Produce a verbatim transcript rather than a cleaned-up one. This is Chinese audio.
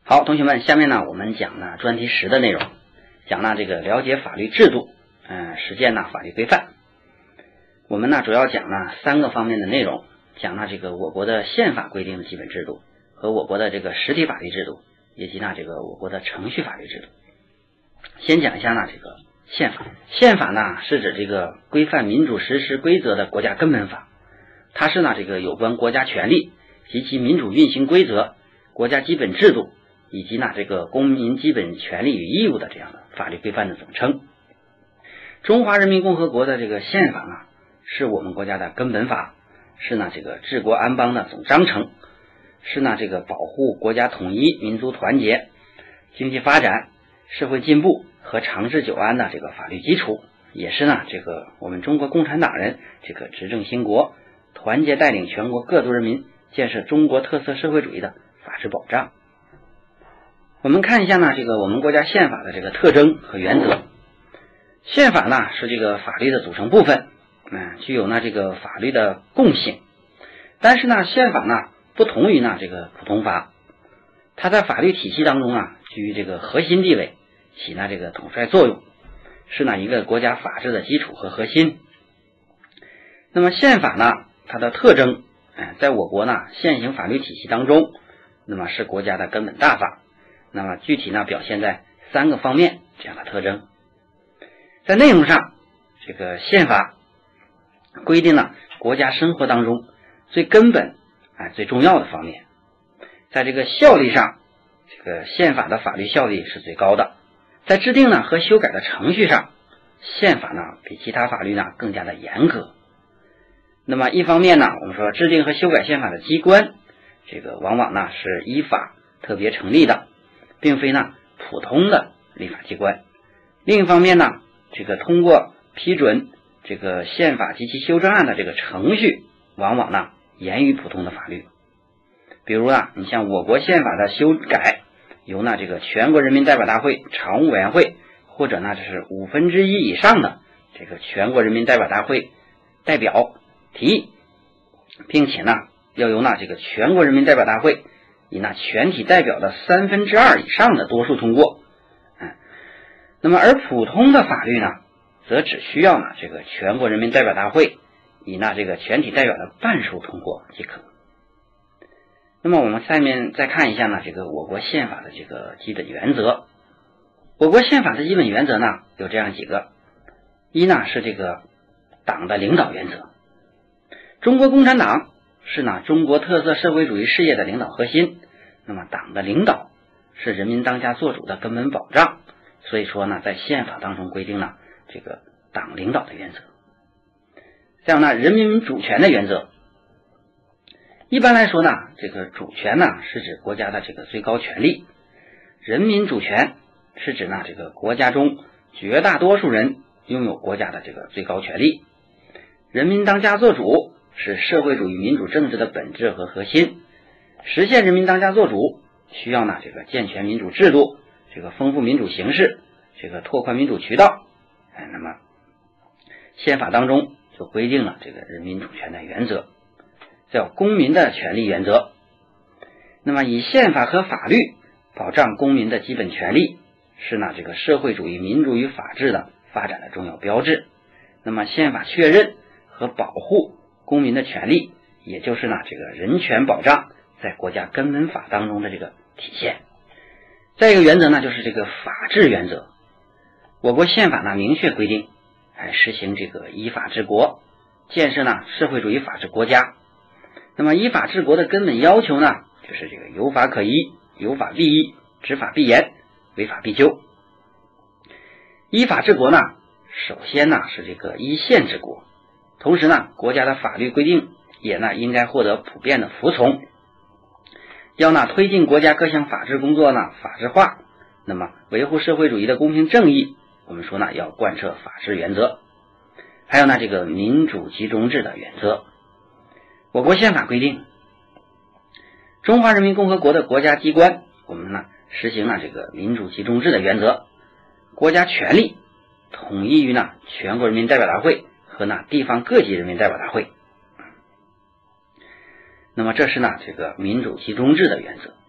好，同学们，下面呢我们讲呢专题十的内容，讲呢这个了解法律制度，嗯、呃，实践呢法律规范。我们呢主要讲呢三个方面的内容，讲呢这个我国的宪法规定的基本制度和我国的这个实体法律制度，以及呢这个我国的程序法律制度。先讲一下呢这个宪法。宪法呢是指这个规范民主实施规则的国家根本法，它是呢这个有关国家权力及其民主运行规则、国家基本制度以及呢这个公民基本权利与义务的这样的法律规范的总称。中华人民共和国的这个宪法呢，是我们国家的根本法，是呢这个治国安邦的总章程，是呢这个保护国家统一、民族团结、经济发展、社会进步和长治久安的这个法律基础，也是呢这个我们中国共产党人这个执政兴国、团结带领全国各族人民建设中国特色社会主义的法治保障。我们看一下呢这个我们国家宪法的这个特征和原则。宪法呢是这个法律的组成部分，嗯，具有呢这个法律的共性。但是呢宪法呢不同于呢这个普通法，它在法律体系当中啊居于这个核心地位，起呢这个统帅作用，是呢一个国家法治的基础和核心。那么宪法呢它的特征，哎，在我国呢现行法律体系当中，那么是国家的根本大法。那么具体呢表现在三个方面这样的特征。在内容上，这个宪法规定了国家生活当中最根本哎最重要的方面。在这个效力上，这个宪法的法律效力是最高的。在制定呢和修改的程序上，宪法呢比其他法律呢更加的严格。那么一方面呢，我们说制定和修改宪法的机关，这个往往呢是依法特别成立的，并非呢普通的立法机关。另一方面呢，这个通过批准这个宪法及其修正案的这个程序，往往呢严于普通的法律。比如呢，你像我国宪法的修改，由呢这个全国人民代表大会常务委员会，或者呢这是五分之一以上的这个全国人民代表大会代表提议，并且呢要由呢这个全国人民代表大会以那全体代表的三分之二以上的多数通过。嗯，那么而普通的法律呢，则只需要呢这个全国人民代表大会以那这个全体代表的半数通过即可。那么我们下面再看一下呢这个我国宪法的这个基本原则。我国宪法的基本原则呢有这样几个。一呢是这个党的领导原则。中国共产党是呢中国特色社会主义事业的领导核心，那么党的领导是人民当家作主的根本保障，所以说呢在宪法当中规定了这个党领导的原则。再有呢人民主权的原则。一般来说呢这个主权呢是指国家的这个最高权力，人民主权是指呢这个国家中绝大多数人拥有国家的这个最高权力。人民当家作主是社会主义民主政治的本质和核心。实现人民当家作主，需要呢这个健全民主制度，这个丰富民主形式，这个拓宽民主渠道。哎，那么宪法当中就规定了这个人民主权的原则，叫公民的权利原则。那么以宪法和法律保障公民的基本权利，是呢这个社会主义民主与法治的发展的重要标志。那么宪法确认和保护公民的权利，也就是呢这个人权保障在国家根本法当中的这个体现。再一个原则呢就是这个法治原则。我国宪法呢明确规定，哎，实行这个依法治国，建设呢社会主义法治国家。那么依法治国的根本要求呢，就是这个有法可依，有法必依，执法必严，违法必究。依法治国呢，首先呢是这个依宪治国，同时呢国家的法律规定也呢应该获得普遍的服从。要呢推进国家各项法治工作呢法治化，那么维护社会主义的公平正义，我们说呢要贯彻法治原则。还有呢这个民主集中制的原则。我国宪法规定，中华人民共和国的国家机关，我们呢实行了这个民主集中制的原则，国家权力统一于呢全国人民代表大会和呢地方各级人民代表大会。那么这是呢这个民主集中制的原则。